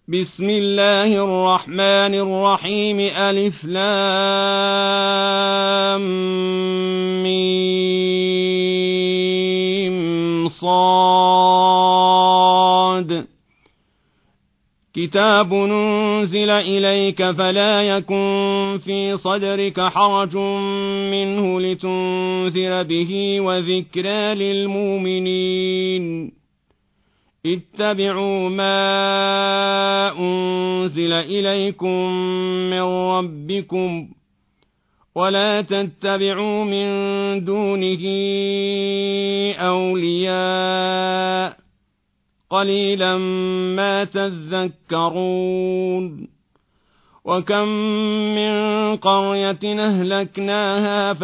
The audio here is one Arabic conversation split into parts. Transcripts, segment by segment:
بسم الله الرحمن الرحيم ألف لام ميم صاد كتاب ننزل إليك فلا يكن في صدرك حرج منه لتنذر به وذكرى للمؤمنين اتبعوا ما أنزل إليكم من ربكم ولا تتبعوا من دونه أولياء قليلا ما تذكرون وكم من قرية أهلكناها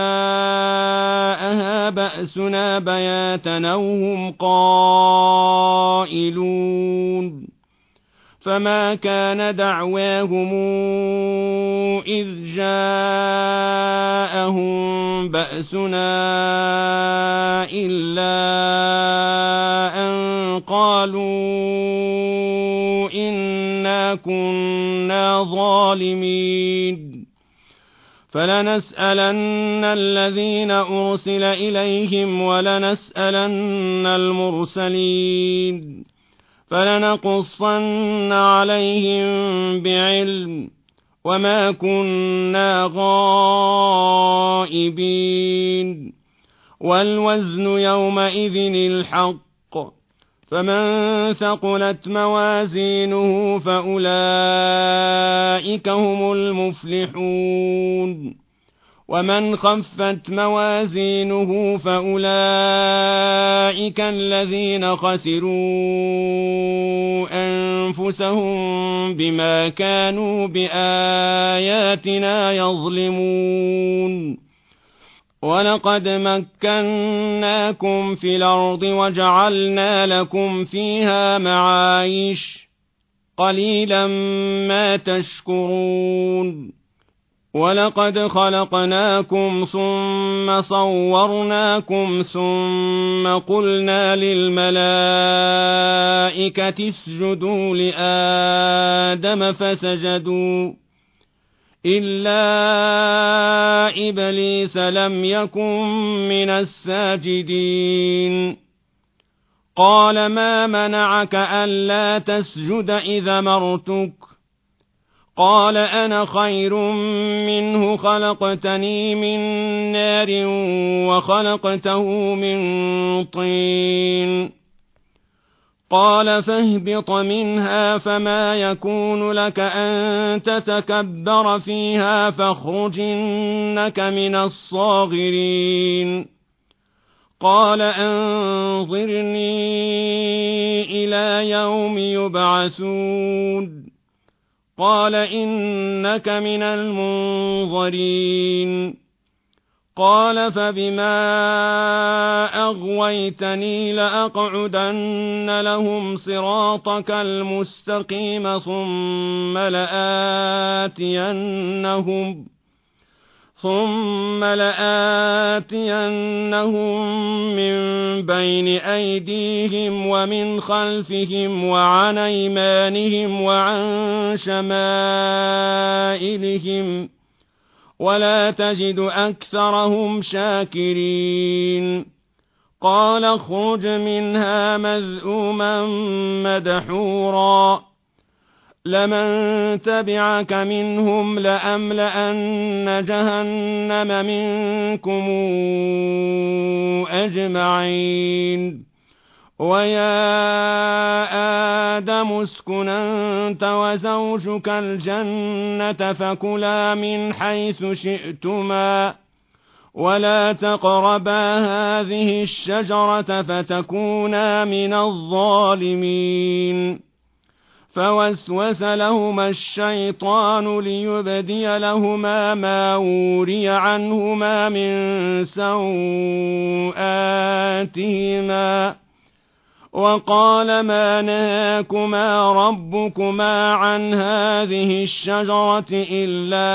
فجاءها بأسنا بياتا أو هم قائلون فما كان دعواهم إذ جاءهم بأسنا إلا أن قالوا إنا كنا ظالمين فلنسألن الذين أرسل إليهم ولنسألن المرسلين فلنقصن عليهم بعلم وما كنا غائبين والوزن يومئذ الحق فمن ثقلت موازينه فأولئك هم المفلحون ومن خفت موازينه فأولئك الذين خسروا أنفسهم بما كانوا بآياتنا يظلمون ولقد مكناكم في الأرض وجعلنا لكم فيها معايش قليلا ما تشكرون ولقد خلقناكم ثم صورناكم ثم قلنا للملائكة اسجدوا لآدم فسجدوا إلا إبليس لم يكن من الساجدين قال ما منعك ألا تسجد إذا مرتك قال أنا خير منه خلقتني من نار وخلقته من طين قال فاهبط منها فما يكون لك أن تتكبر فيها فاخرج إنك من الصاغرين قال أنظرني إلى يوم يبعثون قال إنك من المنظرين قال فبما أغويتني لأقعدن لهم صراطك المستقيم ثم لآتينهم من بين أيديهم ومن خلفهم وعن أيمانهم وعن شمائلهم ولا تجد أكثرهم شاكرين قال اخرج منها مذءوما مدحورا لمن تبعك منهم لأملأن جهنم منكم أجمعين ويا آدم اسكن أنت وزوجك الجنة فكلا من حيث شئتما ولا تقربا هذه الشجرة فتكونا من الظالمين فوسوس لهما الشيطان ليبدي لهما ما وري عنهما من سوآتهما وقال ما نهاكما ربكما عن هذه الشجرة إلا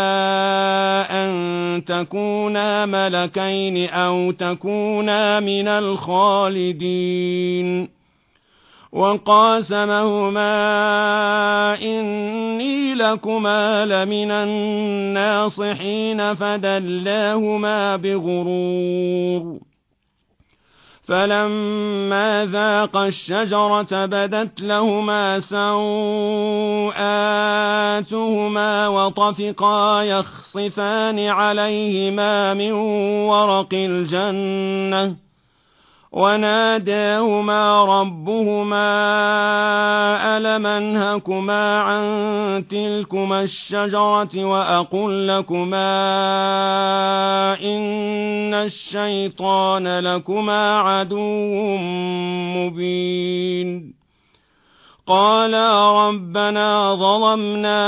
أن تكونا ملكين أو تكونا من الخالدين وقاسمهما إني لكما لمن الناصحين فدلاهما بغرور فلما ذاقا الشجرة بدت لهما سوآتهما وطفقا يخصفان عليهما من ورق الجنة وناداهما ربهما ألم أنهكما عن تلكما الشجرة وأقل لكما إن الشيطان لكما عدو مبين قالا ربنا ظلمنا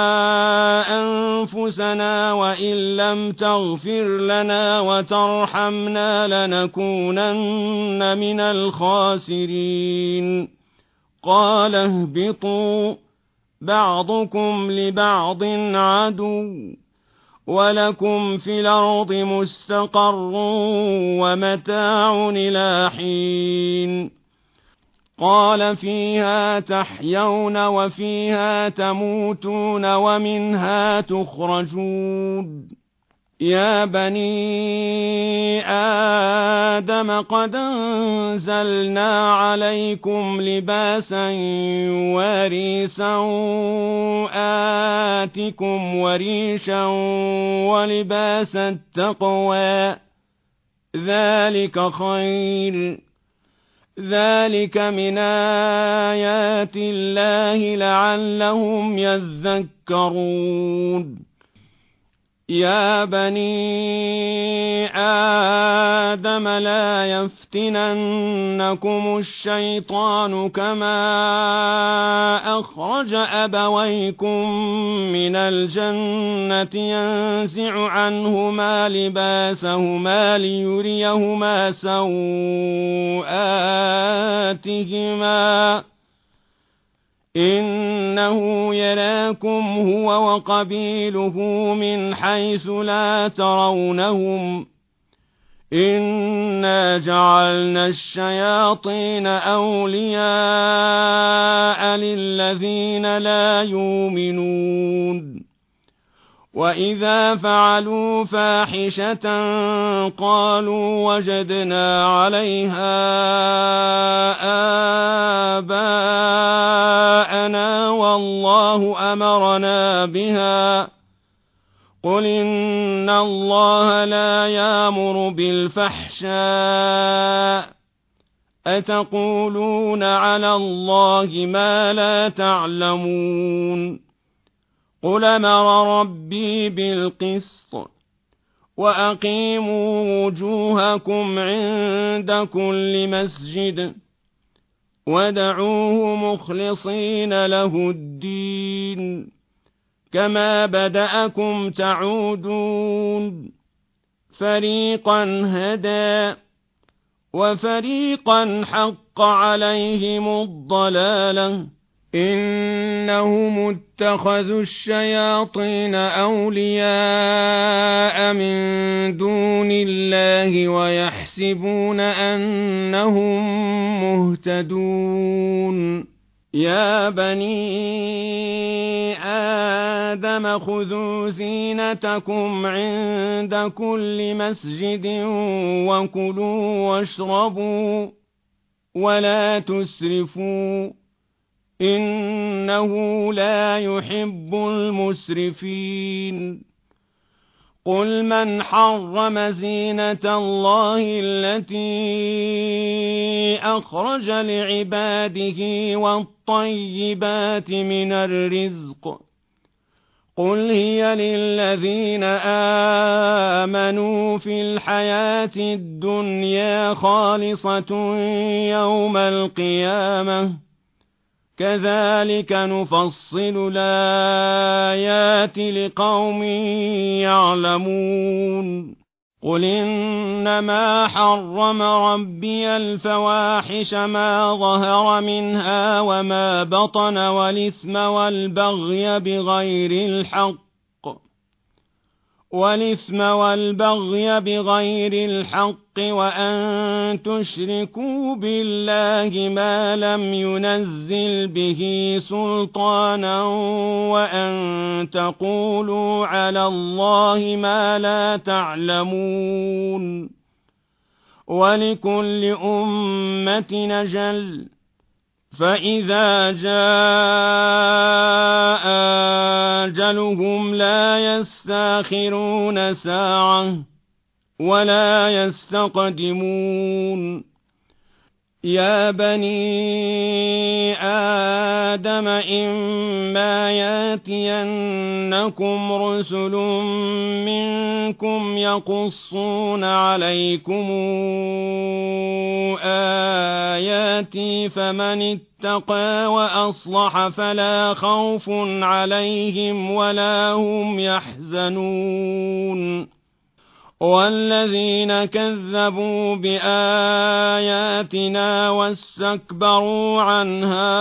أنفسنا وإن لم تغفر لنا وترحمنا لنكونن من الخاسرين قال اهبطوا بعضكم لبعض عدو ولكم في الأرض مستقر ومتاع إلى حين قال فيها تحيون وفيها تموتون ومنها تخرجون يا بني آدم قد أنزلنا عليكم لباسا يواري سوآتكم وريشا ولباس التقوى ذلك خير ذلك من آيات الله لعلهم يذكرون يا بني آدم لا يفتننكم الشيطان كما أخرج أبويكم من الجنة ينزع عنهما لباسهما ليريهما سوآتهما إنه يراكم هو وقبيله من حيث لا ترونهم إنا جعلنا الشياطين أولياء للذين لا يؤمنون وإذا فعلوا فاحشة قالوا وجدنا عليها آباءنا والله أمرنا بها قل إن الله لا يأمر بالفحشاء أتقولون على الله ما لا تعلمون قل أمر ربي بالقسط وأقيموا وجوهكم عند كل مسجد ودعوه مخلصين له الدين كما بدأكم تعودون فريقا هدى وفريقا حق عليهم الضلالة إنهم اتخذوا الشياطين أولياء من دون الله ويحسبون أنهم مهتدون يا بني آدم خذوا زينتكم عند كل مسجد وكلوا واشربوا ولا تسرفوا إنه لا يحب المسرفين قل من حرم زينة الله التي أخرج لعباده والطيبات من الرزق قل هي للذين آمنوا في الحياة الدنيا خالصة يوم القيامة كذلك نفصل الآيات لقوم يعلمون قل إنما حرم ربي الفواحش ما ظهر منها وما بطن والإثم والبغي بغير الحق والإثم والبغي بغير الحق وأن تشركوا بالله ما لم ينزل به سلطانا وأن تقولوا على الله ما لا تعلمون ولكل أمة أجل فإذا جاء أجلهم لا يستأخرون ساعة ولا يستقدمون يا بني آدم إما ياتينكم رسل منكم يقصون عليكم آياتي فمن اتقى وأصلح فلا خوف عليهم ولا هم يحزنون والذين كذبوا بآياتنا واستكبروا عنها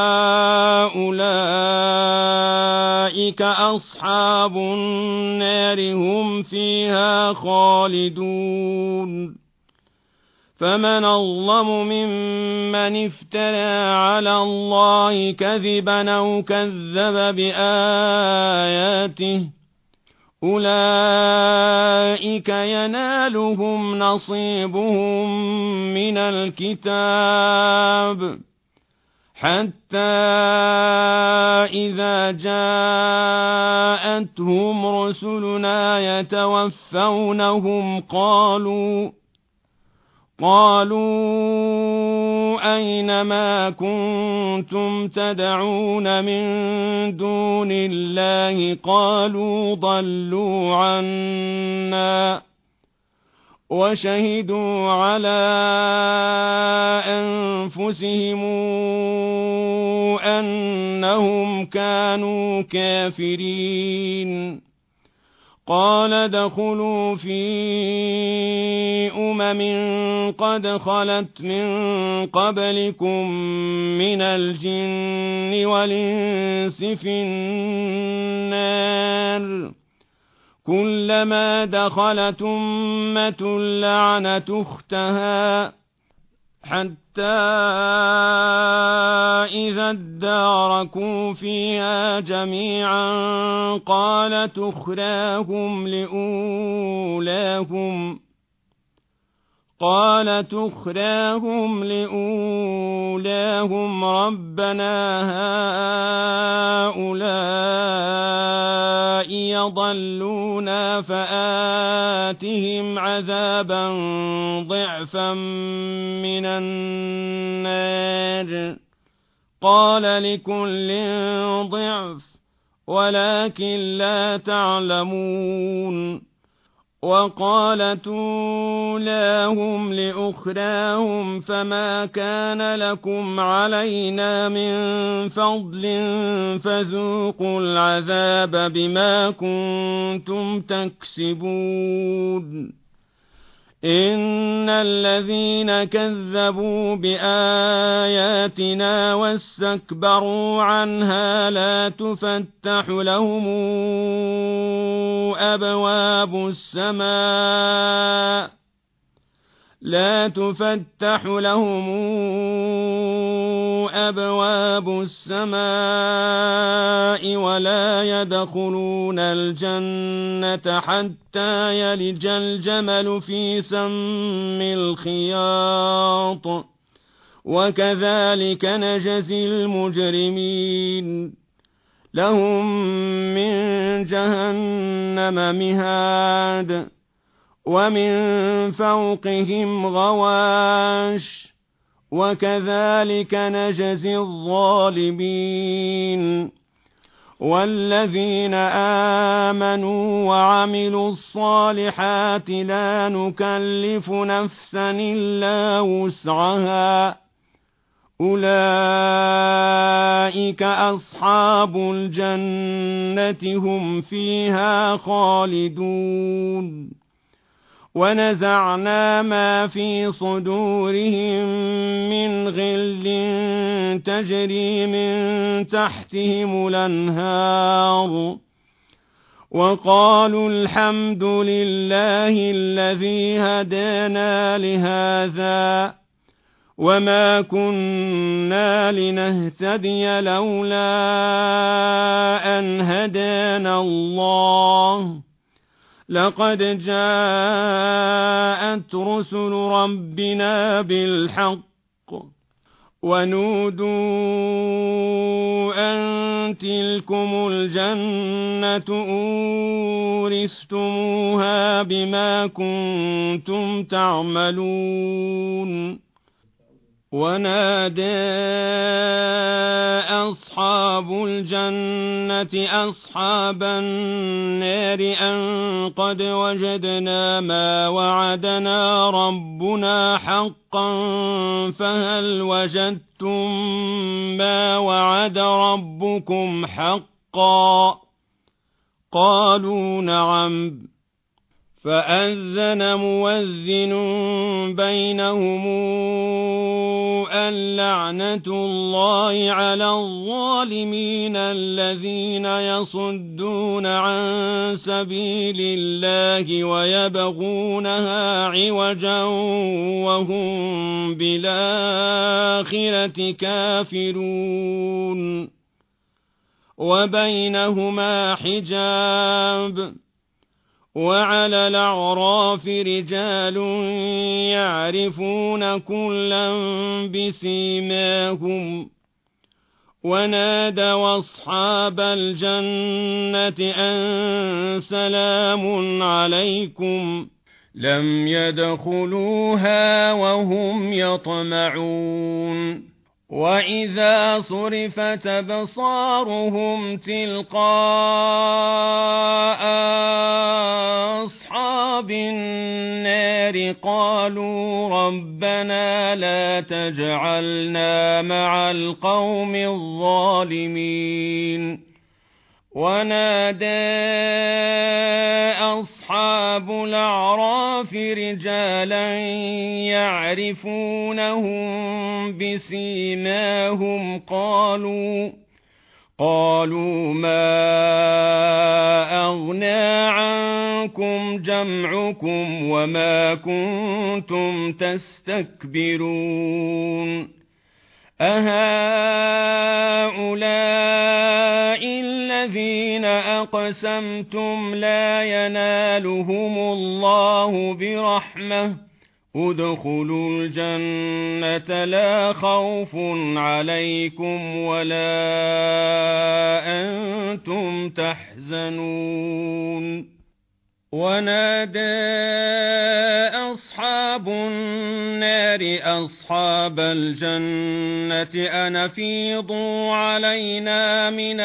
أولئك أصحاب النار هم فيها خالدون فمن أظلم ممن افترى على الله كذبا أو كذب بآياته أولئك ينالهم نصيبهم من الكتاب حتى إذا جاءتهم رسلنا يتوفونهم قالوا أين ما كنتم تدعون من دون الله قالوا ضلوا عنا وشهدوا على أنفسهم أنهم كانوا كافرين قال ادخلوا في قد خلت من قبلكم من الجن والإنس في النار كلما دخلت أمة لعنت أختها حتى إذا اداركوا فيها جميعا قالت أخراهم لأولاهم ربنا هؤلاء يضلونا فآتهم عذابا ضعفا من النار قال لكل ضعف ولكن لا تعلمون وقالت أولاهم لأخراهم فما كان لكم علينا من فضل فذوقوا العذاب بما كنتم تكسبون إن الذين كذبوا بآياتنا واستكبروا عنها لا تفتح لهم أبواب السماء ولا يدخلون الجنة حتى يلج الجمل في سم الخياط وكذلك نجزي المجرمين لهم من جهنم مهاد ومن فوقهم غواش وكذلك نجزي الظالمين والذين آمنوا وعملوا الصالحات لا نكلف نفسا إلا وسعها أولئك أصحاب الجنة هم فيها خالدون ونزعنا ما في صدورهم من غل تجري من تحتهم الأنهار وقالوا الحمد لله الذي هدانا لهذا وما كنا لنهتدي لولا أن هدانا الله لقد جاءت رسل ربنا بالحق ونودوا أن تلكم الجنة أورثتموها بما كنتم تعملون ونادى أصحاب الجنة أصحاب النار أن قد وجدنا ما وعدنا ربنا حقا فهل وجدتم ما وعد ربكم حقا قالوا نعم فأذن مؤذن بينهم اللعنة الله على الظالمين الذين يصدون عن سبيل الله ويبغونها عوجا وهم بالآخرة كافرون وبينهما حجاب وعلى الأعراف رجال يعرفون كلا بسيماهم ونادوا أصحاب الجنة أن سلام عليكم لم يدخلوها وهم يطمعون وإذا صرفت أبصارهم تلقاء أصحاب النار قالوا ربنا لا تجعلنا مع القوم الظالمين ونادى أصحاب الأعراف رجالا يعرفونهم بسيماهم قالوا ما أغنى عنكم جمعكم وما كنتم تستكبرون أهؤلاء الذين أقسمتم لا ينالهم الله برحمة ادخلوا الجنة لا خوف عليكم ولا أنتم تحزنون ونادى أصحاب النار أصحاب الجنة أن أفيضوا علينا من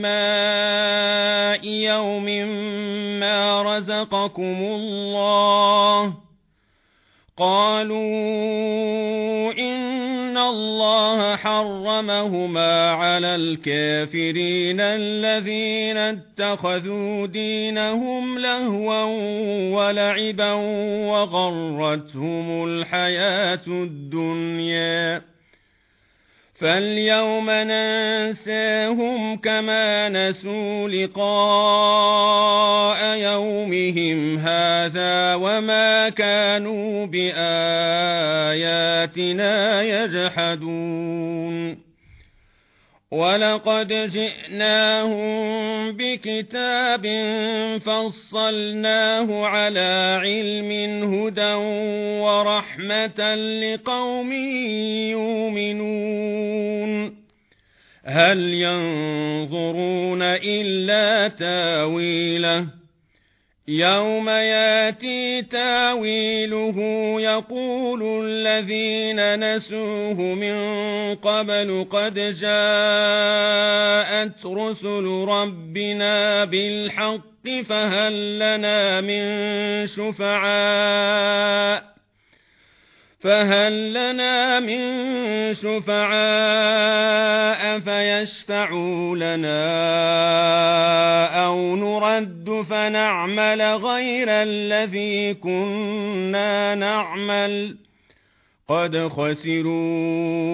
الماء يوم ما رزقكم الله قالوا إن الله حرمهما على الكافرين الذين اتخذوا دينهم لهوا ولعبا وغرتهم الحياة الدنيا فاليوم ننساهم كما نسوا لقاء يومهم هذا وما كانوا بآياتنا يجحدون ولقد جئناهم بكتاب فصلناه على علم هدى ورحمة لقوم يؤمنون هل ينظرون إلا تاويله يوم ياتي تاويله يقول الذين نسوه من قبل قد جاءت رسل ربنا بالحق فهل لنا من شفعاء فيشفعوا لنا أو نرد فنعمل غير الذي كنا نعمل قد خسروا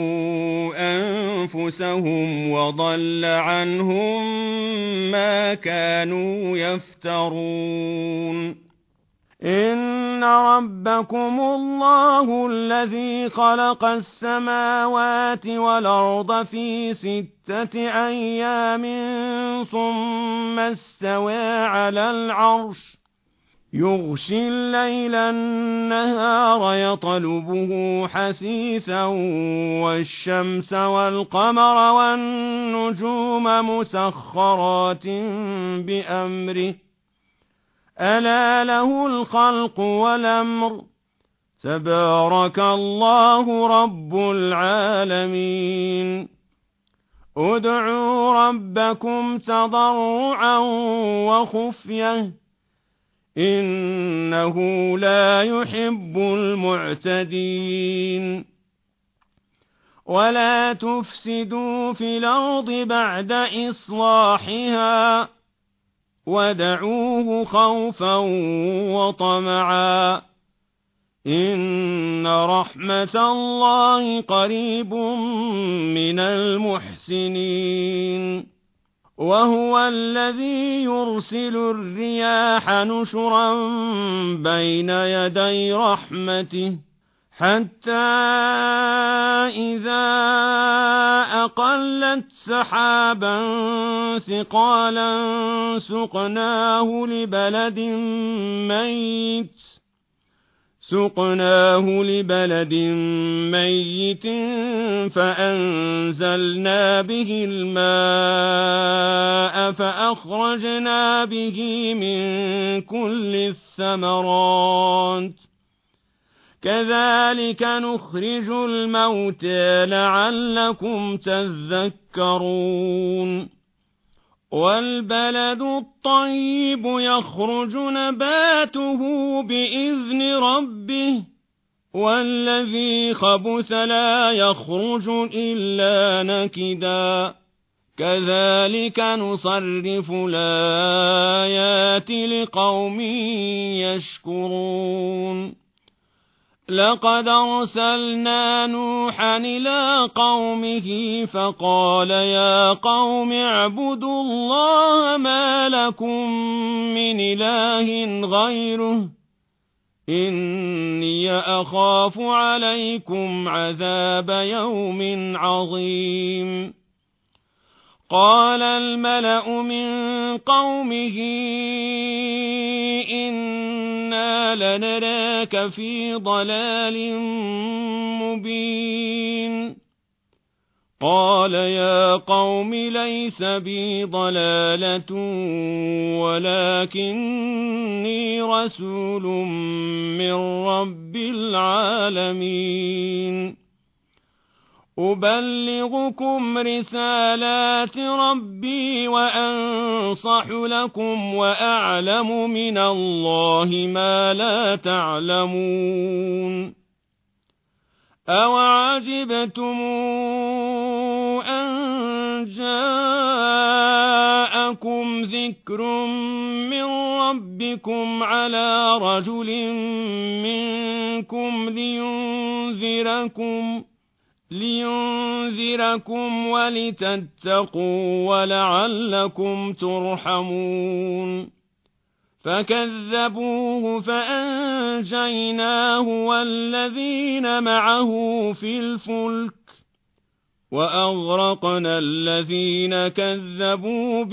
أنفسهم وضل عنهم ما كانوا يفترون. إن ربكم الله الذي خلق السماوات والأرض في 6 أيام ثم استوى على العرش يغشي الليل النهار يطلبه حثيثا والشمس والقمر والنجوم مسخرات بأمره ألا له الخلق والأمر تبارك الله رب العالمين. ادعوا ربكم تضرعا وخفية إنه لا يحب المعتدين. ولا تفسدوا في الأرض بعد إصلاحها ودعوه خوفا وطمعا إن رحمة الله قريب من المحسنين. وهو الذي يرسل الرياح نشرا بين يدي رحمته حتى إذا أقلت سحابا ثقالا سقناه لبلد ميت فأنزلنا به الماء فأخرجنا به من كل الثمرات كذلك نخرج الموتى لعلكم تذكرون. والبلد الطيب يخرج نباته بإذن ربه والذي خبث لا يخرج إلا نكدا كذلك نصرف الآيات لقوم يشكرون. لقد أرسلنا نوحا إلى قومه فقال يا قوم اعبدوا الله ما لكم من إله غيره إني أخاف عليكم عذاب يوم عظيم. قال الملأ من قومه إنا لنراك في ضلال مبين. قال يا قوم ليس بي ضلالة ولكني رسول من رب العالمين أبلغكم رسالات ربي وأنصح لكم وأعلم من الله ما لا تعلمون. أوعجبتم أن جاءكم ذكر من ربكم على رجل منكم لينذركم ولتتقوا ولعلكم ترحمون. فكذبوه فأنجيناه والذين معه في الفلك وأغرقنا الذين كذبوا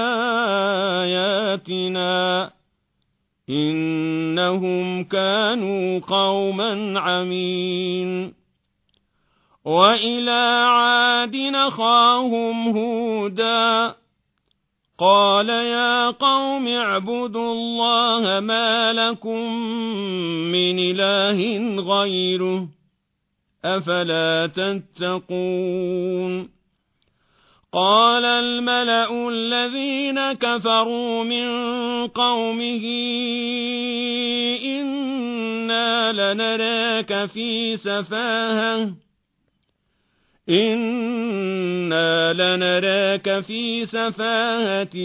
بآياتنا إنهم كانوا قوما عمين. وإلى عاد أخاهم هودا قال يا قوم اعبدوا الله ما لكم من إله غيره أفلا تتقون. قال الملأ الذين كفروا من قومه إنا لنراك في سفاهة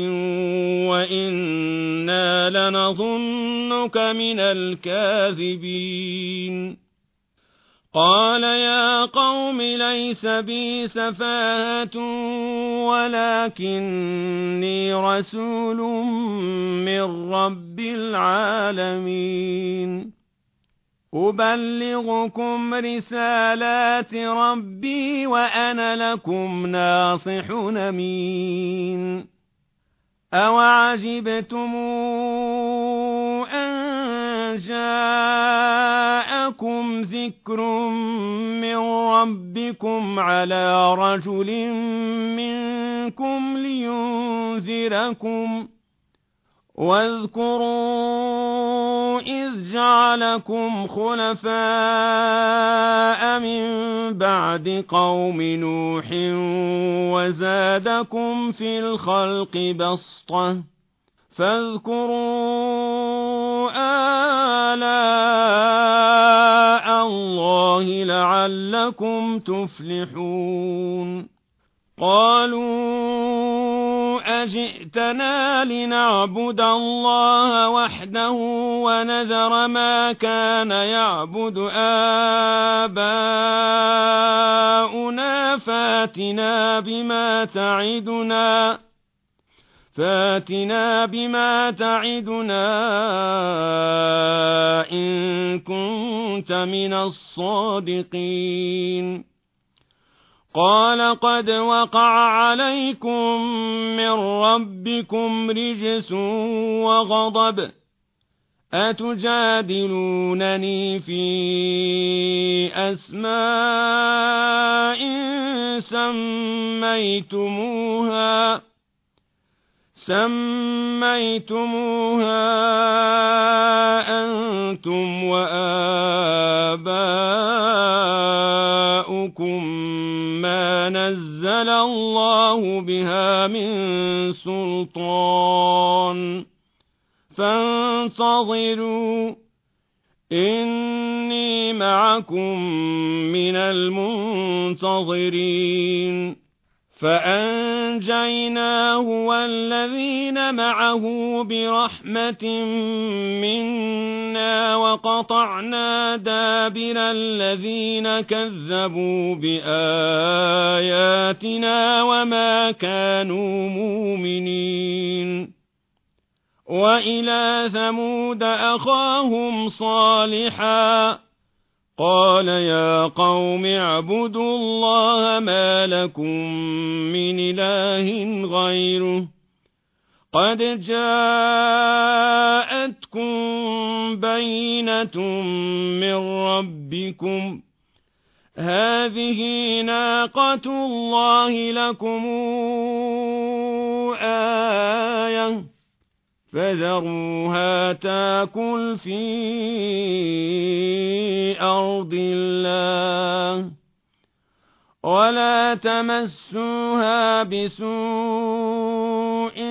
وإنا لنظنك من الكاذبين. قال يا قوم ليس بي سفاهة ولكني رسول من رب العالمين أبلغكم رسالات ربي وأنا لكم ناصح أمين أوعجبتم أن جاءكم ذكر من ربكم على رجل منكم لينذركم واذكروا إذ جعلكم خلفاء من بعد قوم نوح وزادكم في الخلق بسطة فاذكروا آلاء الله لعلكم تفلحون قالوا أجئتنا لنعبد الله وحده ونذر ما كان يعبد آباؤنا فاتنا بما تعدنا إن كنت من الصادقين قال قد وقع عليكم من ربكم رجس وغضب أتجادلونني في أسماء سميتموها أنتم وآباؤكم ما نزل الله بها من سلطان فانتظروا إني معكم من المنتظرين فأنجيناه والذين معه برحمة منا وقطعنا دابر الذين كذبوا بآياتنا وما كانوا مؤمنين وإلى ثمود أخاهم صالحا قال يا قوم اعبدوا الله ما لكم من إله غيره قد جاءتكم بينة من ربكم هذه ناقة الله لكم آية فذروها تاكل في أرض الله ولا تمسوها بسوء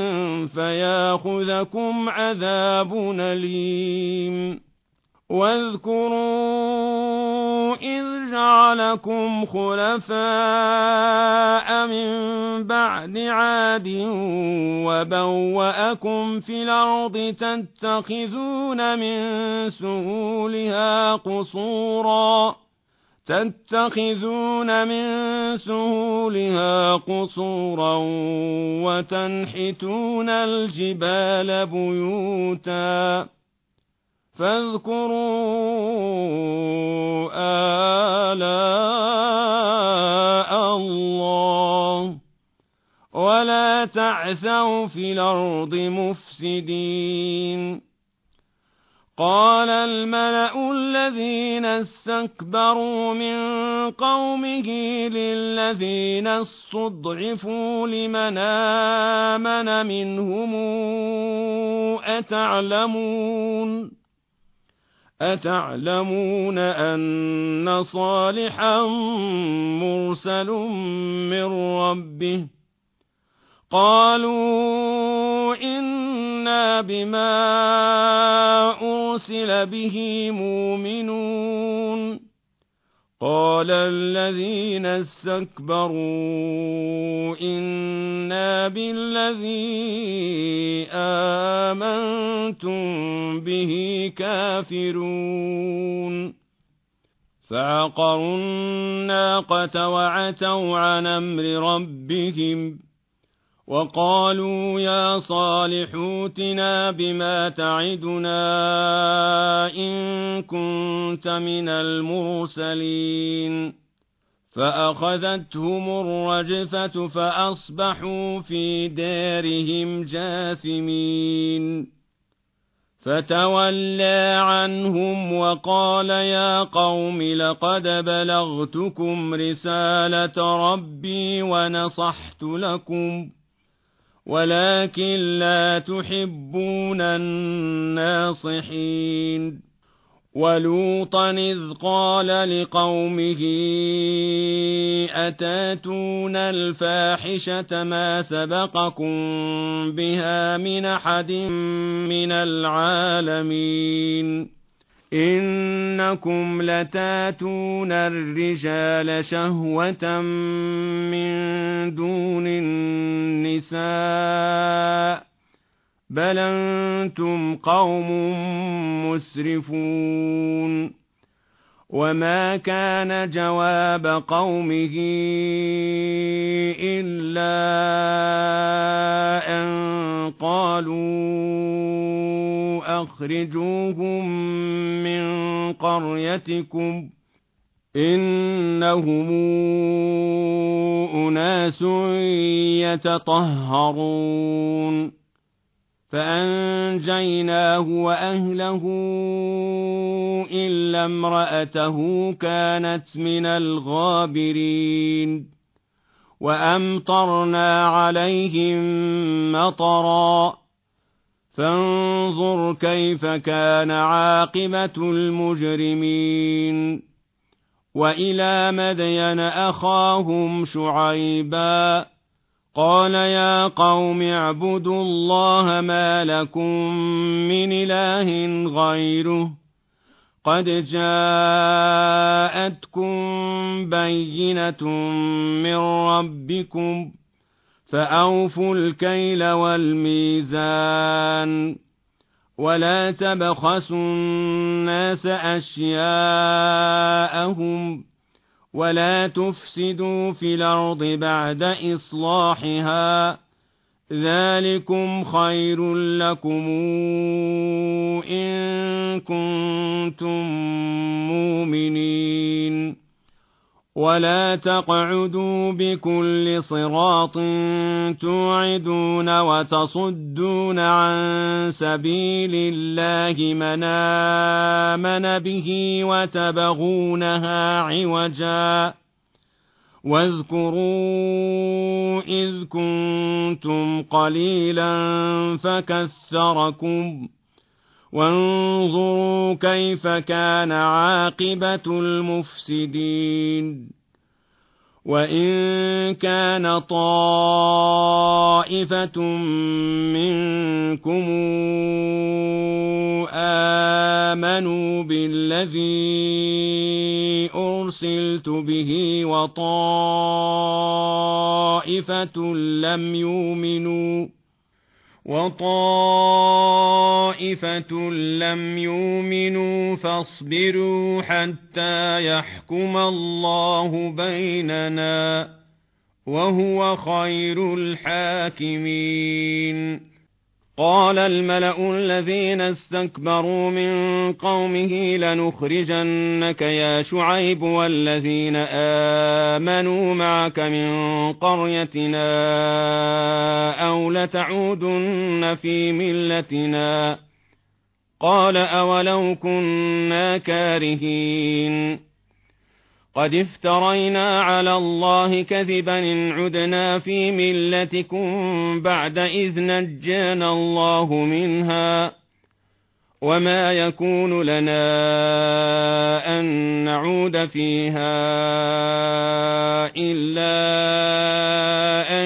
فياخذكم عذاب أليم واذكروا إذ جعلكم خلفاء من بعد عاد وبوأكم في الأرض تتخذون من سهولها قصورا وتنحتون الجبال بيوتا فاذكروا آلاء الله ولا تعثوا في الأرض مفسدين قال الملأ الذين استكبروا من قومه للذين استضعفوا لمن آمن منهم أتعلمون أن صالحا مرسل من ربه قالوا إنا بما أرسل به مؤمنون قال الذين استكبروا إنا بالذي آمنتم به كافرون فعقروا الناقة وعتوا عن أمر ربهم وقالوا يا صالح ائتنا بما تعدنا إن كنت من المرسلين فأخذتهم الرجفة فأصبحوا في دارهم جاثمين فتولى عنهم وقال يا قوم لقد بلغتكم رسالة ربي ونصحت لكم ولكن لا تحبون الناصحين ولوطا إذ قال لقومه أتاتون الفاحشة ما سبقكم بها من أحد من العالمين إنكم لتاتون الرجال شهوة من دون النساء بل أنتم قوم مسرفون وما كان جواب قومه إلا أن قالوا أخرجوهم من قريتكم إنهم أناس يتطهرون فأنجيناه وأهله إلا امرأته كانت من الغابرين وأمطرنا عليهم مطرا فانظر كيف كان عاقبة المجرمين وإلى مدين أخاهم شعيبا قال يا قوم اعبدوا الله ما لكم من إله غيره قد جاءتكم بينة من ربكم فأوفوا الكيل والميزان ولا تبخسوا الناس أشياءهم ولا تفسدوا في الأرض بعد إصلاحها ذلكم خير لكم إن كنتم مؤمنين ولا تقعدوا بكل صراط توعدون وتصدون عن سبيل الله من آمن به وتبغونها عوجا واذكروا إذ كنتم قليلا فكثركم وانظروا كيف كان عاقبة المفسدين وإن كان طائفة منكم آمنوا بالذي أرسلت به وطائفة لم يؤمنوا فاصبروا حتى يحكم الله بيننا وهو خير الحاكمين قال الملأ الذين استكبروا من قومه لنخرجنك يا شعيب والذين آمنوا معك من قريتنا أو لتعودن في ملتنا قال أولو كنا كارهين قد افترينا على الله كذبا إن عدنا في ملتكم بعد إذ نجانا الله منها وما يكون لنا أن نعود فيها إلا أن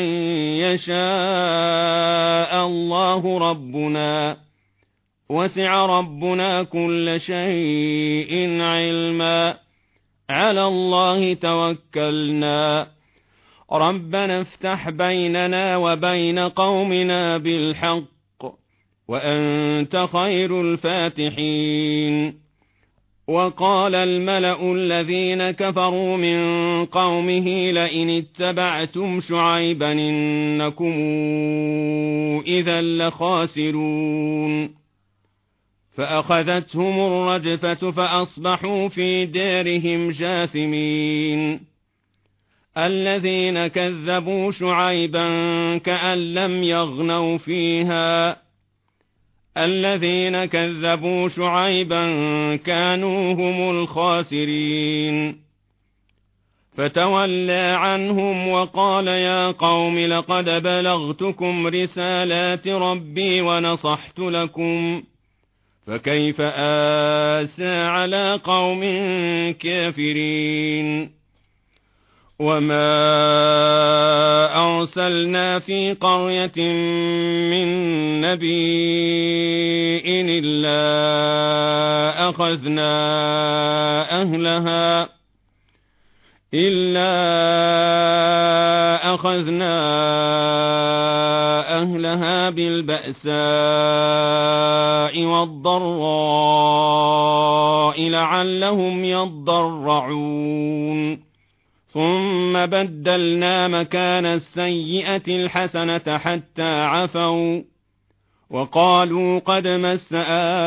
يشاء الله ربنا وسع ربنا كل شيء علما على الله توكلنا ربنا افتح بيننا وبين قومنا بالحق وأنت خير الفاتحين وقال الملأ الذين كفروا من قومه لئن اتبعتم شعيبا إنكم إذا لخاسرون فأخذتهم الرجفة فأصبحوا في دارهم جاثمين الذين كذبوا شعيبا كأن لم يغنوا فيها الذين كذبوا شعيبا كانوا هم الخاسرين فتولى عنهم وقال يا قوم لقد بلغتكم رسالات ربي ونصحت لكم فكيف آسى على قوم كافرين وما أرسلنا في قرية من نبي إلا أخذنا أهلها بالبأساء والضراء لعلهم يضرعون ثم بدلنا مكان السيئة الحسنة حتى عفوا وقالوا قد مس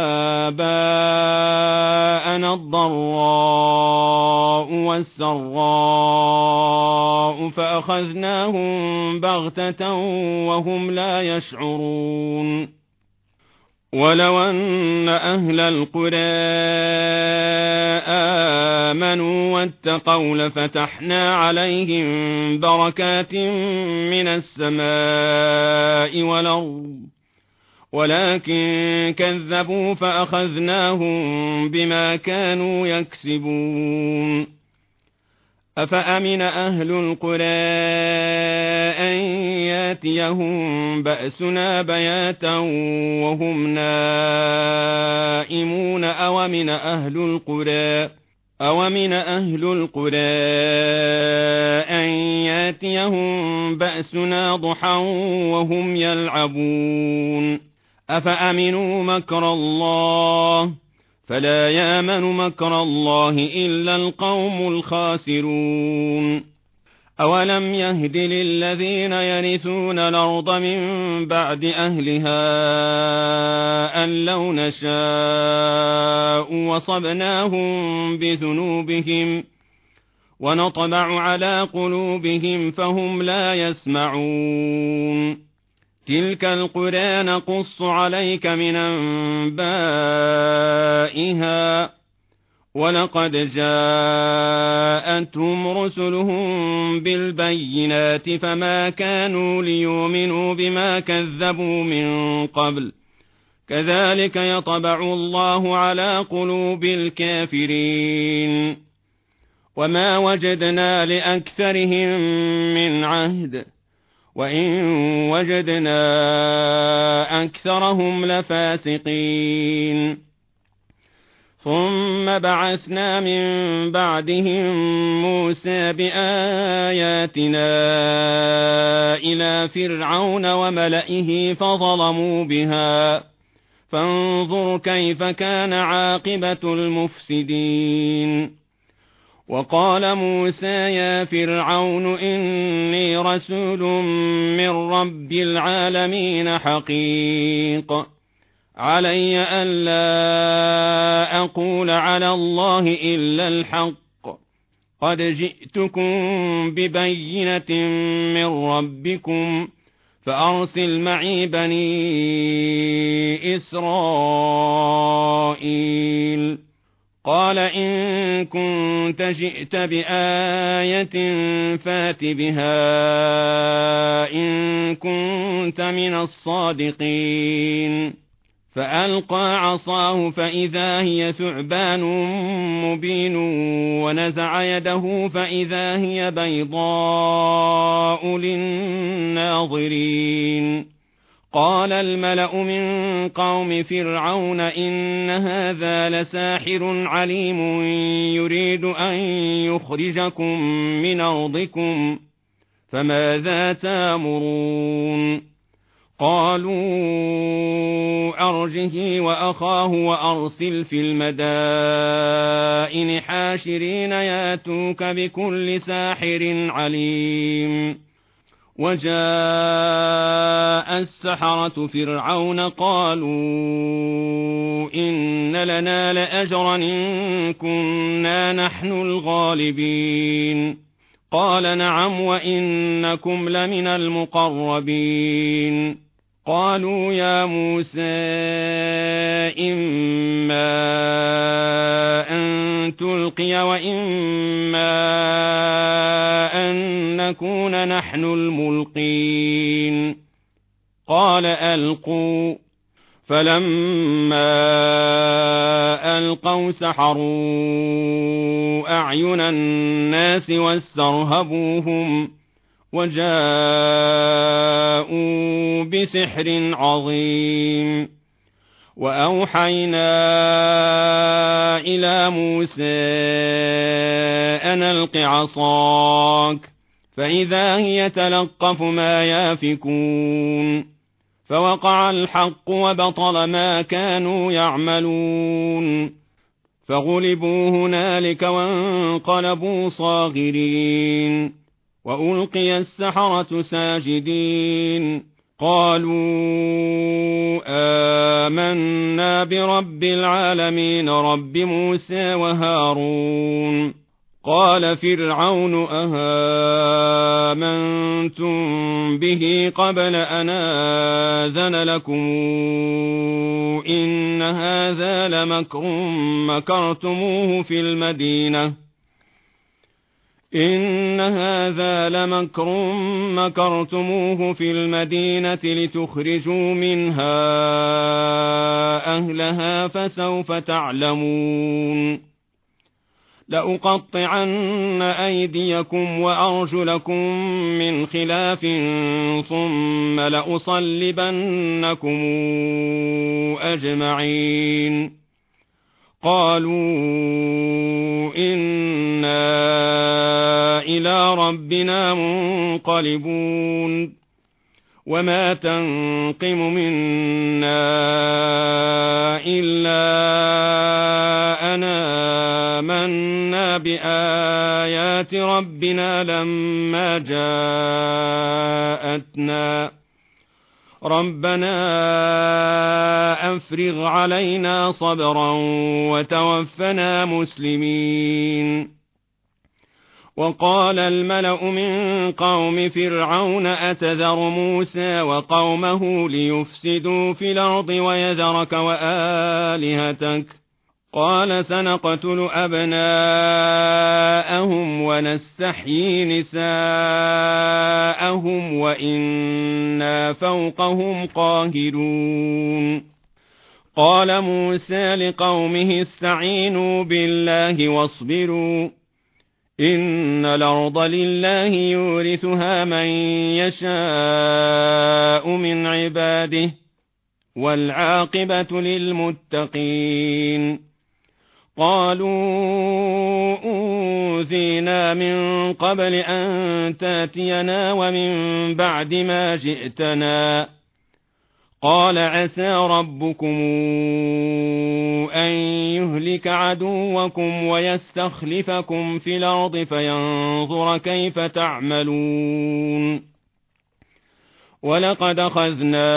آباءنا الضراء والسراء فأخذناهم بغتة وهم لا يشعرون ولو أن أهل القرى آمنوا واتقوا لفتحنا عليهم بركات من السماء والأرض ولكن كذبوا فأخذناهم بما كانوا يكسبون أفأمن أهل القرى أن ياتيهم بأسنا بياتا وهم نائمون أومن أهل القرى أن ياتيهم بأسنا ضحى وهم يلعبون أفأمنوا مكر الله فلا يامن مكر الله إلا القوم الخاسرون أولم يهد للذين يرثون الأرض من بعد أهلها أن لو نشاء وصبناهم بذنوبهم ونطبع على قلوبهم فهم لا يسمعون تلك القرى نقص عليك من أنبائها ولقد جاءتهم رسلهم بالبينات فما كانوا ليؤمنوا بما كذبوا من قبل كذلك يطبع الله على قلوب الكافرين وما وجدنا لأكثرهم من عهد وإن وجدنا أكثرهم لفاسقين ثم بعثنا من بعدهم موسى بآياتنا إلى فرعون وملئه فظلموا بها فانظر كيف كان عاقبة المفسدين وقال موسى يا فرعون إني رسول من رب العالمين حقيق علي ألا أقول على الله إلا الحق قد جئتكم ببينة من ربكم فأرسل معي بني إسرائيل قال إن كنت جئت بآية فات بها إن كنت من الصادقين فألقى عصاه فإذا هي ثعبان مبين ونزع يده فإذا هي بيضاء للناظرين قال الملأ من قوم فرعون إن هذا لساحر عليم يريد أن يخرجكم من أرضكم فماذا تأمرون قالوا أرجه وأخاه وأرسل في المدائن حاشرين ياتوك بكل ساحر عليم. وجاء السحرة فرعون قالوا إن لنا لأجرا إن كنا نحن الغالبين. قال نعم وإنكم لمن المقربين. قالوا يا موسى إما أن تلقي وإما أن نكون نحن الملقين. قال ألقوا. فلما ألقوا سحروا أعين الناس واسترهبوهم وجاءوا بسحر عظيم. وأوحينا إلى موسى أن ألق عصاك فإذا هي تلقف ما يافكون. فوقع الحق وبطل ما كانوا يعملون. فغلبوا هنالك وانقلبوا صاغرين. وألقي السحرة ساجدين. قالوا آمنا برب العالمين رب موسى وهارون. قال فرعون أهامنتم به قبل أن آذن لكم إن هذا لمكر مكرتموه في المدينة لتخرجوا منها أهلها فسوف تعلمون. لأقطعن أيديكم وأرجلكم من خلاف ثم لأصلبنكم أجمعين. قالوا إنا إلى ربنا منقلبون. وما تنقم منا إلا أن آمنا بآيات ربنا لما جاءتنا. ربنا أفرغ علينا صبرا وتوفنا مسلمين. وقال الملأ من قوم فرعون أتذر موسى وقومه ليفسدوا في الأرض ويذرك وآلهتك. قال سنقتل أبناءهم ونستحيي نساءهم وإنا فوقهم قاهرون. قال موسى لقومه استعينوا بالله واصبروا إن الأرض لله يورثها من يشاء من عباده والعاقبة للمتقين. قالوا أوذينا من قبل أن تاتينا ومن بعد ما جئتنا. قال عسى ربكم أن يهلك عدوكم ويستخلفكم في الأرض فينظر كيف تعملون. ولقد أخذنا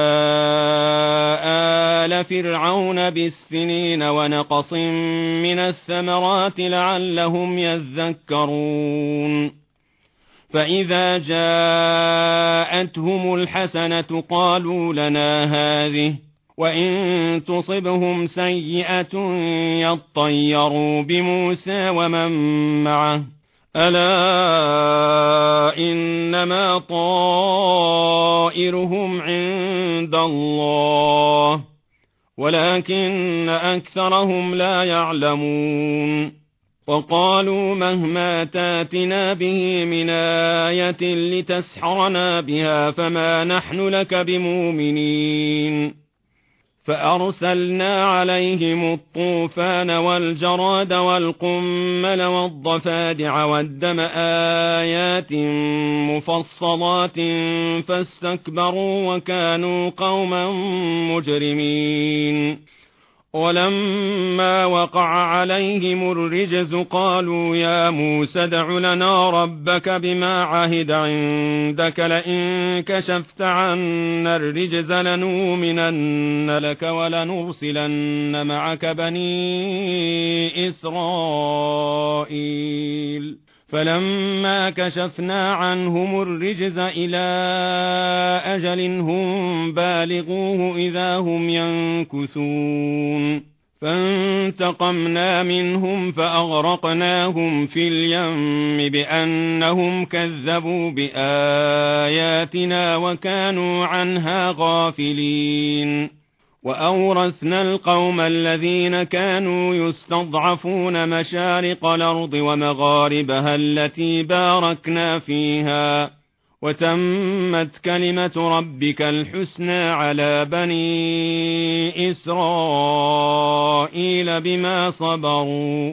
آل فرعون بالسنين ونقص من الثمرات لعلهم يذكرون. فإذا جاءتهم الحسنة قالوا لنا هذه وإن تصبهم سيئة يطيروا بموسى ومن معه ألا إنما طائرهم عند الله ولكن أكثرهم لا يعلمون. وقالوا مهما تاتنا به من آية لتسحرنا بها فما نحن لك بمؤمنين. فأرسلنا عليهم الطوفان والجراد والقمل والضفادع والدم آيات مفصلات فاستكبروا وكانوا قوما مجرمين. ولما وقع عليهم الرجز قالوا يا موسى ادع لنا ربك بما عهد عندك لئن كشفت عنا الرجز لنؤمنن لك ولنرسلن معك بني إسرائيل. فلما كشفنا عنهم الرجز إلى أجل هم بالغوه إذا هم ينكثون. فانتقمنا منهم فأغرقناهم في اليم بأنهم كذبوا بآياتنا وكانوا عنها غافلين. وأورثنا القوم الذين كانوا يستضعفون مشارق الأرض ومغاربها التي باركنا فيها وتمت كلمة ربك الحسنى على بني إسرائيل بما صبروا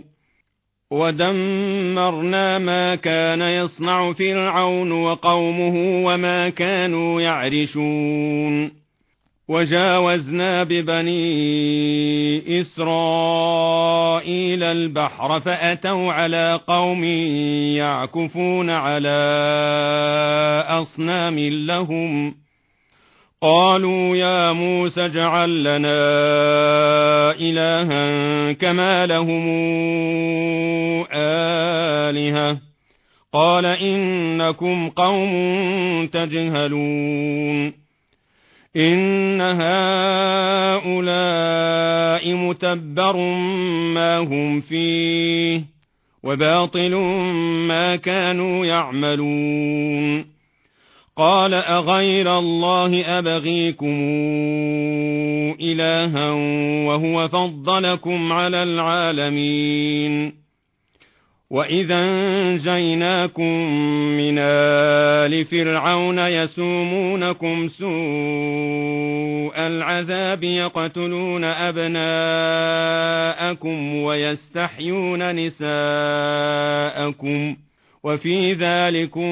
ودمرنا ما كان يصنع فرعون وقومه وما كانوا يعرشون. وجاوزنا ببني إسرائيل البحر فأتوا على قوم يعكفون على أصنام لهم قالوا يا موسى اجعل لنا إلها كما لهم آلهة قال إنكم قوم تجهلون. إن هؤلاء متبر ما هم فيه وباطل ما كانوا يعملون. قال أغير الله أبغيكم إلها وهو فضلكم على العالمين. وإذا أنجيناكم من آل فرعون يسومونكم سوء العذاب يقتلون أبناءكم ويستحيون نساءكم وفي ذلكم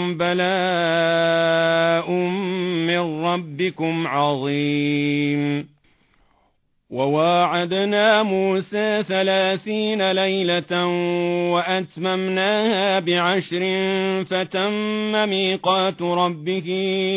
بلاء من ربكم عظيم. وواعدنا موسى 30 ليلة وأتممناها ب10 فتم ميقات ربه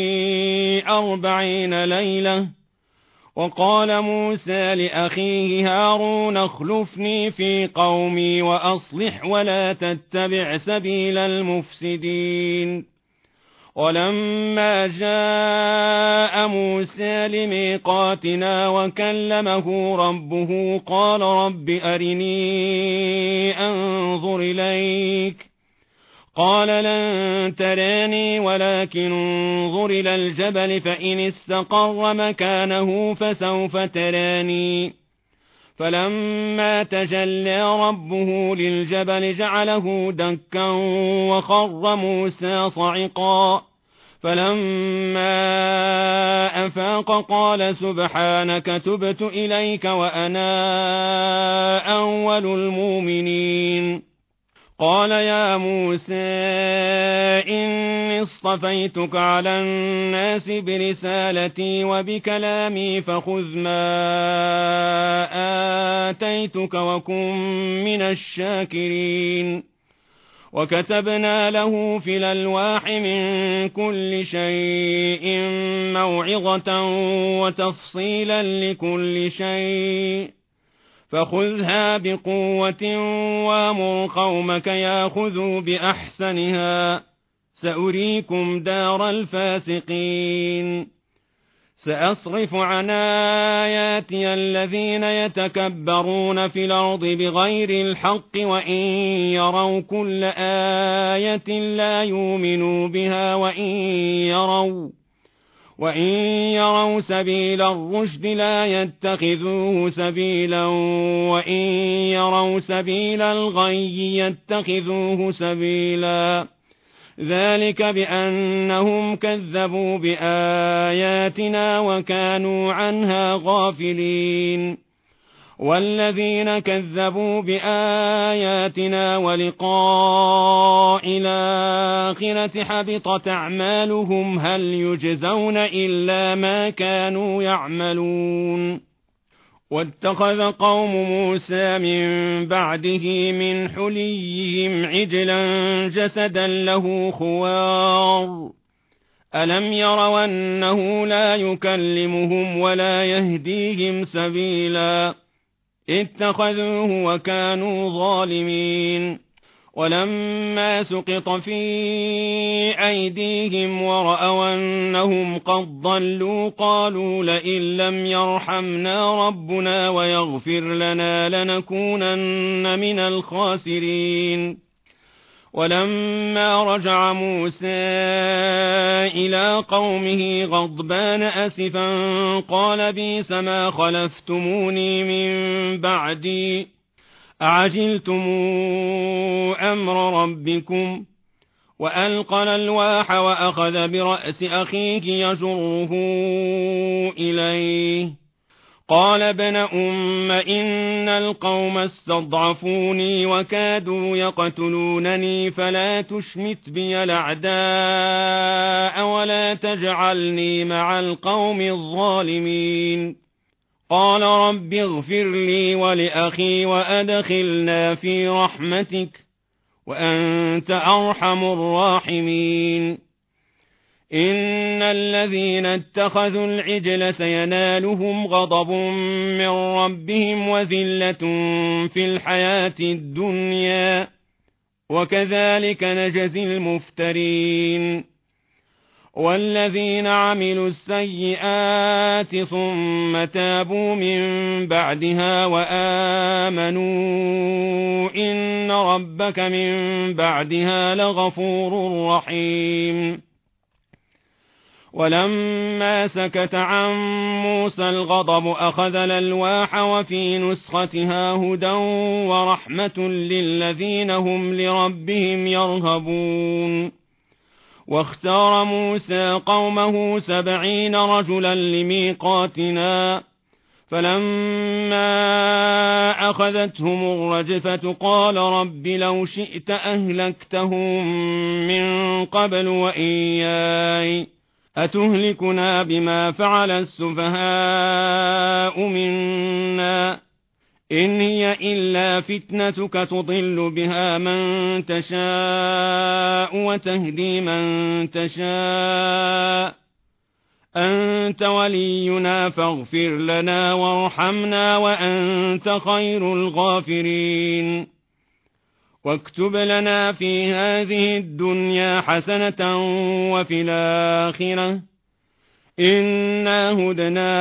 40 ليلة. وقال موسى لأخيه هارون اخلفني في قومي وأصلح ولا تتبع سبيل المفسدين. ولما جاء موسى لميقاتنا وكلمه ربه قال رب أرني أنظر إليك قال لن تراني ولكن انظر إلى الجبل فإن استقر مكانه فسوف تراني. فلما تجلى ربه للجبل جعله دكا وخر موسى صعقا. فلما أفاق قال سبحانك تبت إليك وأنا أول المؤمنين. قال يا موسى إني اصطفيتك على الناس برسالتي وبكلامي فخذ ما آتيتك وكن من الشاكرين. وكتبنا له في الألواح من كل شيء موعظة وتفصيلا لكل شيء فخذها بقوة وامر قومك ياخذوا بأحسنها سأريكم دار الفاسقين. سأصرف عن آياتي الذين يتكبرون في الأرض بغير الحق وإن يروا كل آية لا يؤمنوا بها وإن يروا سبيل الرشد لا يتخذوه سبيلا وإن يروا سبيل الغي يتخذوه سبيلا ذلك بأنهم كذبوا بآياتنا وكانوا عنها غافلين والذين كذبوا بآياتنا ولقاء الآخرة حبطت أعمالهم هل يجزون إلا ما كانوا يعملون واتخذ قوم موسى من بعده من حليهم عجلا جسدا له خوار ألم يروا أنه لا يكلمهم ولا يهديهم سبيلا اتخذوه وكانوا ظالمين ولما سقط في أيديهم ورأوا أنهم قد ضلوا قالوا لئن لم يرحمنا ربنا ويغفر لنا لنكونن من الخاسرين ولما رجع موسى إلى قومه غضبان أسفا قال بئس ما خلفتموني من بعدي أعجلتم أمر ربكم وألقى الألواح وأخذ برأس أخيه يجره إليه قال ابن أم إن القوم استضعفوني وكادوا يقتلونني فلا تشمت بي الأعداء ولا تجعلني مع القوم الظالمين قال رب اغفر لي ولأخي وأدخلنا في رحمتك وأنت أرحم الراحمين إن الذين اتخذوا العجل سينالهم غضب من ربهم وذلة في الحياة الدنيا وكذلك نجزي المفترين والذين عملوا السيئات ثم تابوا من بعدها وآمنوا إن ربك من بعدها لغفور رحيم ولما سكت عن موسى الغضب أخذ الألواح وفي نسختها هدى ورحمة للذين هم لربهم يرهبون واختار موسى قومه 70 رجلا لميقاتنا فلما أخذتهم الرجفة قال رب لو شئت أهلكتهم من قبل وإياي أتهلكنا بما فعل السفهاء منا إن هي إلا فتنتك تضل بها من تشاء وتهدي من تشاء أنت ولينا فاغفر لنا وارحمنا وأنت خير الغافرين واكتب لنا في هذه الدنيا حسنة وفي الآخرة إنا هدنا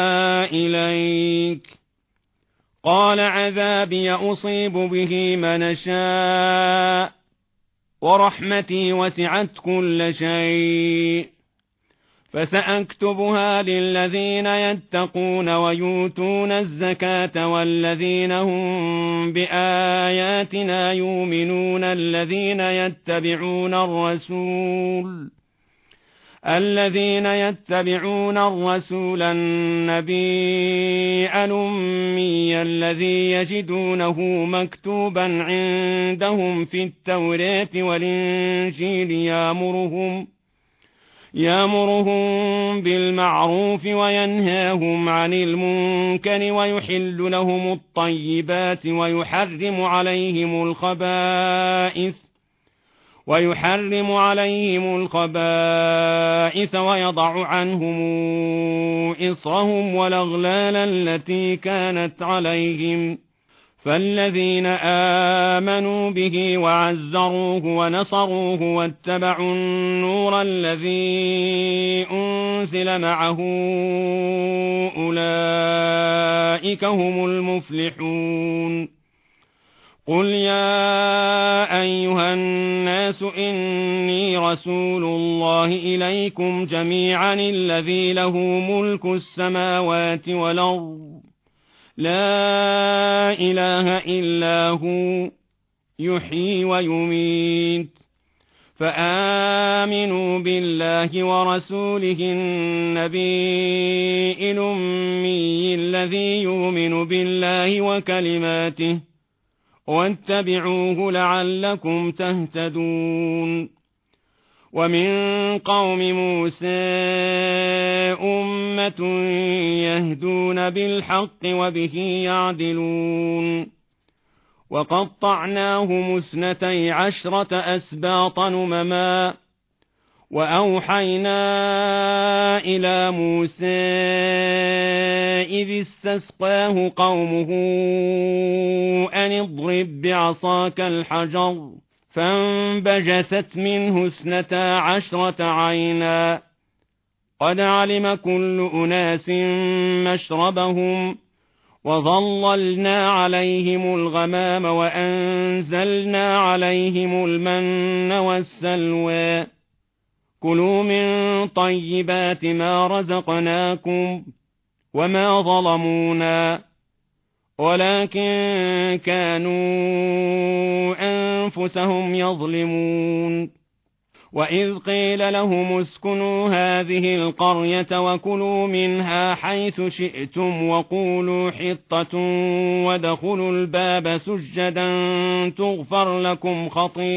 إليك قال عذابي أصيب به من شاء ورحمتي وسعت كل شيء فسأكتبها للذين يتقون ويؤتون الزكاة والذين هم بآياتنا يؤمنون الذين يتبعون الرسول النبي الأمي الذي يجدونه مكتوبا عندهم في التوراة والإنجيل يأمرهم بالمعروف وينهاهم عن المنكر ويحل لهم الطيبات ويحرم عليهم الخبائث ويضع عنهم إصرهم والأغلال التي كانت عليهم فالذين آمنوا به وعزروه ونصروه واتبعوا النور الذي أنزل معه أولئك هم المفلحون قل يا أيها الناس إني رسول الله إليكم جميعا الذي له ملك السماوات والأرض لا إله إلا هو يحيي ويميت فآمنوا بالله ورسوله النبي الأمي الذي يؤمن بالله وكلماته واتبعوه لعلكم تهتدون. ومن قوم موسى أمة يهدون بالحق وبه يعدلون. وقطعناهم 12 أسباط أمما وأوحينا إلى موسى إذ استسقاه قومه أن اضرب بعصاك الحجر فانبجست منه 12 عينا قد علم كل أناس مشربهم وظللنا عليهم الغمام وأنزلنا عليهم المن والسلوى كلوا من طيبات ما رزقناكم وما ظلمونا ولكن كانوا أنفسهم يظلمون. وإذ قيل لهم اسكنوا هذه القرية وكلوا منها حيث شئتم وقولوا حطة وادخلوا الباب سجدا تغفر لكم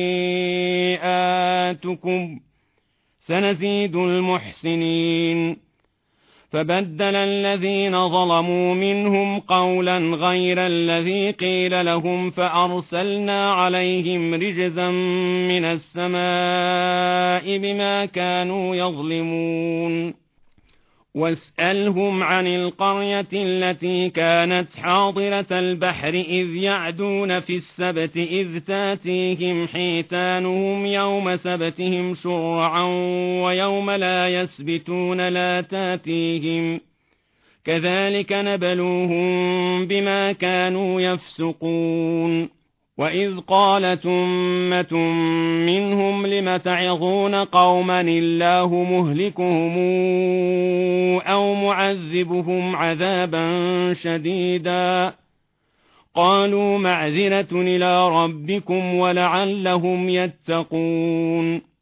خطيئاتكم سنزيد المحسنين. فبدل الذين ظلموا منهم قولا غير الذي قيل لهم فأرسلنا عليهم رجزا من السماء بما كانوا يظلمون. واسألهم عن القرية التي كانت حاضرة البحر إذ يعدون في السبت إذ تاتيهم حيتانهم يوم سبتهم شرعا ويوم لا يسبتون لا تاتيهم كذلك نبلوهم بما كانوا يفسقون. وإذ قالت أمة منهم لم تعظون قوما الله مهلكهم أو معذبهم عذابا شديدا قالوا معذرة إلى ربكم ولعلهم يتقون.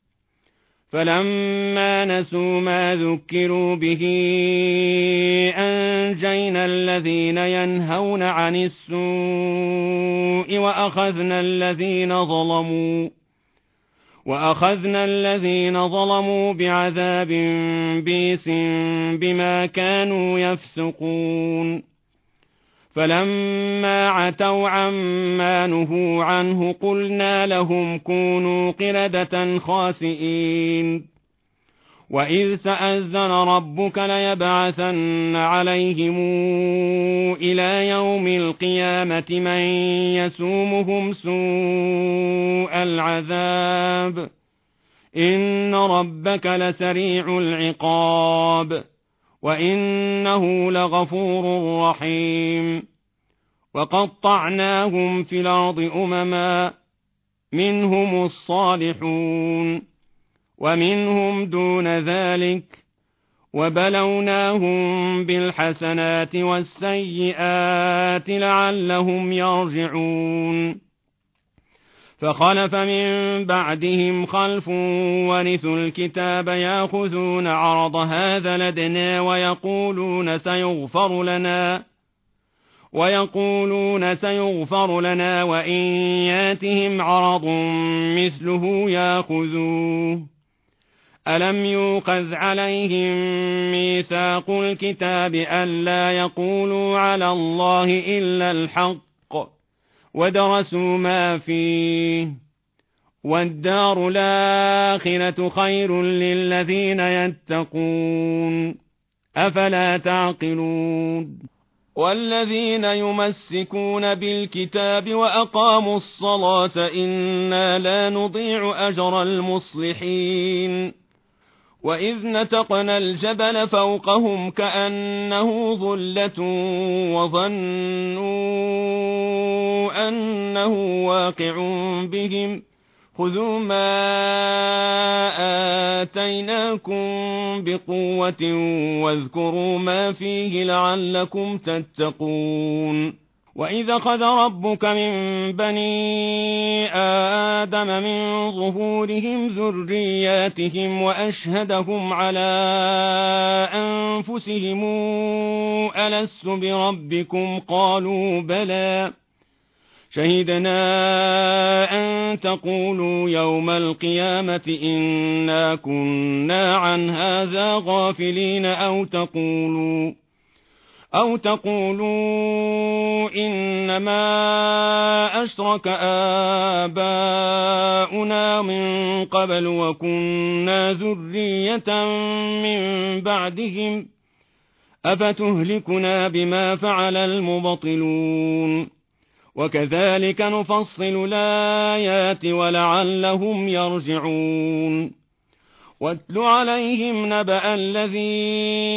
فلما نسوا ما ذكروا به أنجينا الذين ينهون عن السوء وأخذنا الذين ظلموا بعذاب بئيس بما كانوا يفسقون. فلما عتوا عما نهوا عنه قلنا لهم كونوا قردة خاسئين. وإذ تأذن ربك ليبعثن عليهم إلى يوم القيامة من يسومهم سوء العذاب إن ربك لسريع العقاب وإنه لغفور رحيم. وقطعناهم في الأرض أمما منهم الصالحون ومنهم دون ذلك وبلوناهم بالحسنات والسيئات لعلهم يرجعون. فخلف من بعدهم خلف ورثوا الكتاب يأخذون عرض هذا الأدنى ويقولون سيغفر لنا وإن ياتهم عرض مثله يأخذوه. ألم يؤخذ عليهم ميثاق الكتاب ألا يقولوا على الله إلا الحق ودرسوا ما فيه والدار الآخرة خير للذين يتقون أفلا تعقلون. والذين يمسكون بالكتاب وأقاموا الصلاة إنا لا نضيع أجر المصلحين. وإذ نتقنا الجبل فوقهم كأنه ظلة وظنوا أنه واقع بهم خذوا ما آتيناكم بقوة واذكروا ما فيه لعلكم تتقون. وإذا أخذ ربك من بني آدم من ظهورهم ذرياتهم وأشهدهم على أنفسهم ألست بربكم قالوا بلى شهدنا أن تقولوا يوم القيامة إنا كنا عن هذا غافلين أو تقولوا إنما أشرك آباؤنا من قبل وكنا ذرية من بعدهم أفتهلكنا بما فعل المبطلون وكذلك نفصل الآيات ولعلهم يرجعون واتل عليهم نبأ الذي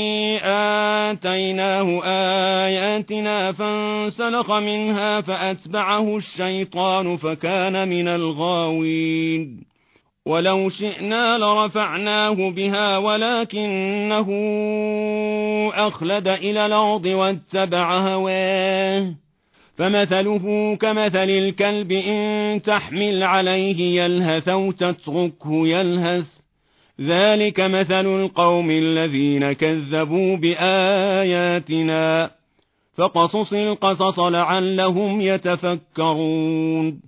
آتيناه آياتنا فانسلخ منها فأتبعه الشيطان فكان من الغاوين ولو شئنا لرفعناه بها ولكنه أخلد إلى الأرض واتبع هواه فمثله كمثل الكلب إن تحمل عليه يلهث أو تتركه يلهث ذلك مثل القوم الذين كذبوا بآياتنا فقصص القصص لعلهم يتفكرون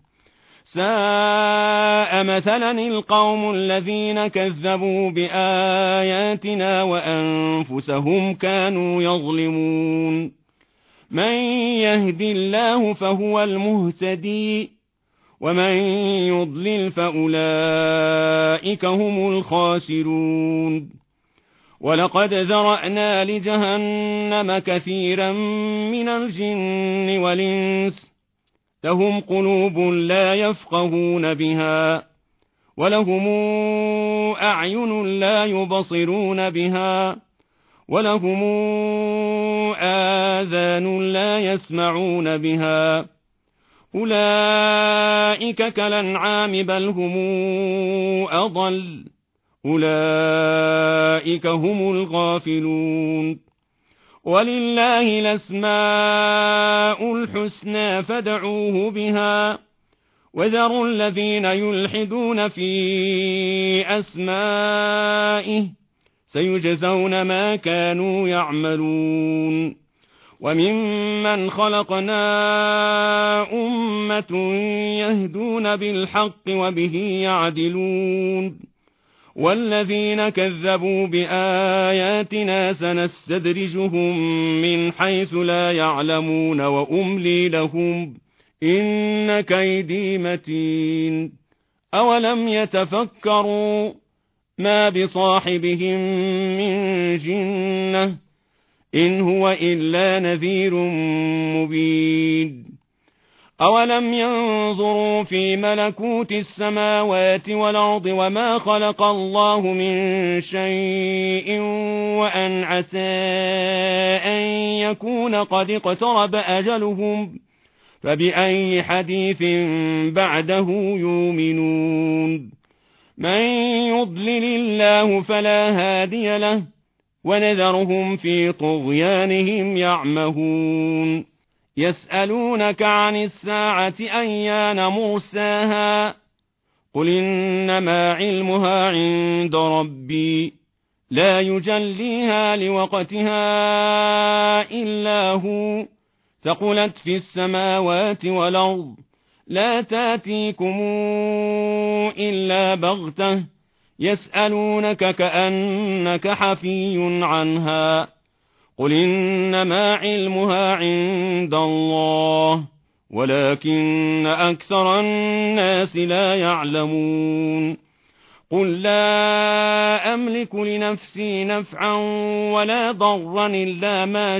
ساء مثلا القوم الذين كذبوا بآياتنا وأنفسهم كانوا يظلمون من يهد الله فهو المهتدي ومن يضلل فأولئك هم الخاسرون ولقد ذرأنا لجهنم كثيرا من الجن والإنس لهم قلوب لا يفقهون بها ولهم أعين لا يبصرون بها ولهم آذان لا يسمعون بها أولئك كالأنعام بل هم أضل أولئك هم الغافلون ولله الأسماء الحسنى فادعوه بها وذروا الذين يلحدون في أسمائه سيجزون ما كانوا يعملون وممن خلقنا أمة يهدون بالحق وبه يعدلون والذين كذبوا بآياتنا سنستدرجهم من حيث لا يعلمون وأملي لهم إن كيدي متين أولم يتفكروا ما بصاحبهم من جنة إن هو إلا نذير مبين أولم ينظروا في ملكوت السماوات والأرض وما خلق الله من شيء وأن عسى أن يكون قد اقترب أجلهم فبأي حديث بعده يؤمنون من يضلل الله فلا هادي له ونذرهم في طغيانهم يعمهون يسألونك عن الساعة أيان مرساها قل إنما علمها عند ربي لا يجليها لوقتها إلا هو ثقلت في السماوات والأرض لا تاتيكم إلا بغتة يسألونك كأنك حفي عنها قل إنما علمها عند الله ولكن أكثر الناس لا يعلمون قل لا أملك لنفسي نفعا ولا ضرا إلا ما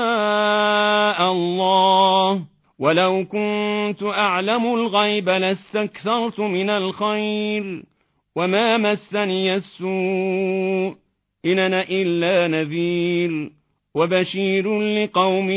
شاء الله ولو كنت أعلم الغيب لاستكثرت من الخير وما مسني السوء إن أنا إلا نذير وبشير لقوم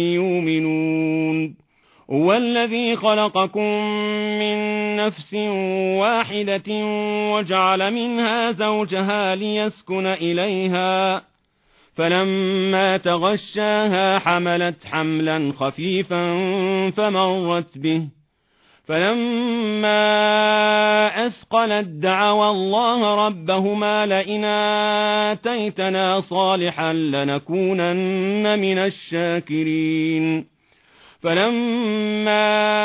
يؤمنون هو الذي خلقكم من نفس واحدة وجعل منها زوجها ليسكن إليها فلما تغشاها حملت حملا خفيفا فمرت به فلما أثقلت دعوا الله ربهما لئن آتيتنا صالحا لنكونن من الشاكرين فلما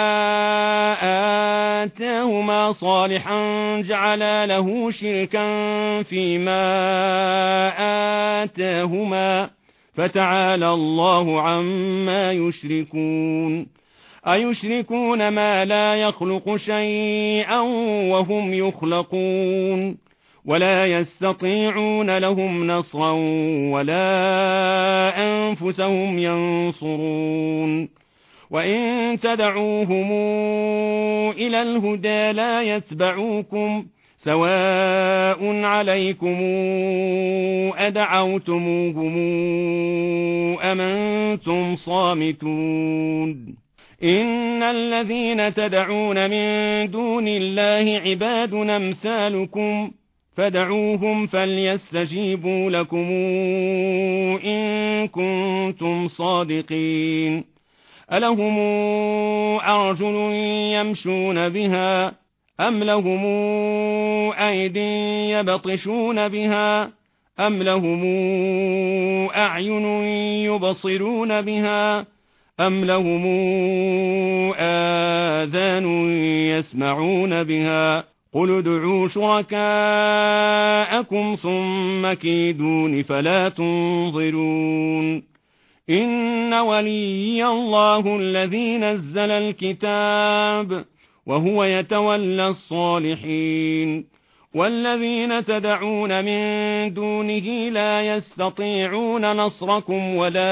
آتاهما صالحا جعلا له شركا فيما آتاهما فتعالى الله عما يشركون أيشركون ما لا يخلق شيئا وهم يخلقون ولا يستطيعون لهم نصرا ولا أنفسهم ينصرون وإن تدعوهم إلى الهدى لا يتبعوكم سواء عليكم أدعوتموهم أم أنتم صامتون إن الذين تدعون من دون الله عباد أمثالكم فدعوهم فليستجيبوا لكم إن كنتم صادقين ألهم أرجل يمشون بها أم لهم أيد يبطشون بها أم لهم أعين يبصرون بها أم لهم آذان يسمعون بها قل ادعوا شركاءكم ثم كيدون فلا تنظرون إن ولي الله الذي نزل الكتاب وهو يتولى الصالحين والذين تدعون من دونه لا يستطيعون نصركم ولا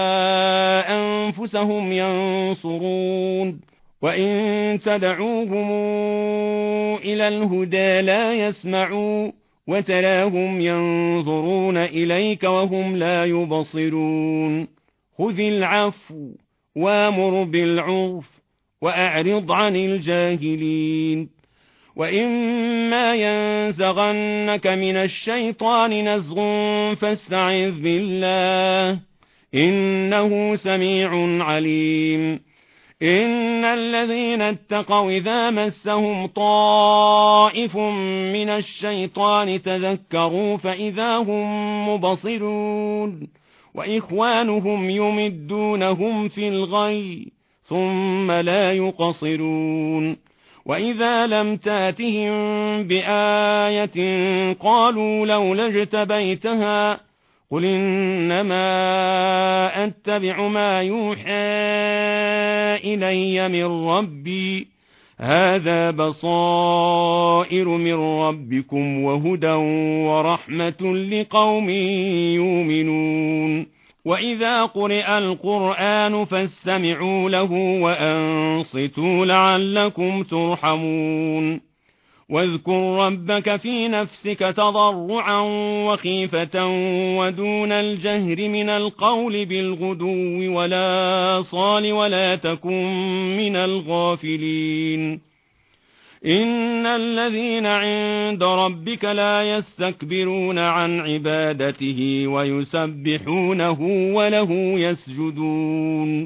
أنفسهم ينصرون وإن تدعوهم إلى الهدى لا يسمعوا وتراهم ينظرون إليك وهم لا يبصرون خذ العفو وامر بالعرف وأعرض عن الجاهلين وإما ينزغنك من الشيطان نزغ فاستعذ بالله إنه سميع عليم إن الذين اتقوا إذا مسهم طائف من الشيطان تذكروا فإذا هم مبصرون وإخوانهم يمدونهم في الغي ثم لا يقصرون وإذا لم تاتهم بآية قالوا لولا اجتبيتها قل إنما أتبع ما يوحى إلي من ربي هذا بصائر من ربكم وهدى ورحمة لقوم يؤمنون وإذا قرئ القرآن فاستمعوا له وأنصتوا لعلكم ترحمون واذكر ربك في نفسك تضرعا وخيفة ودون الجهر من القول بالغدو ولا صال ولا تكن من الغافلين إن الذين عند ربك لا يستكبرون عن عبادته ويسبحونه وله يسجدون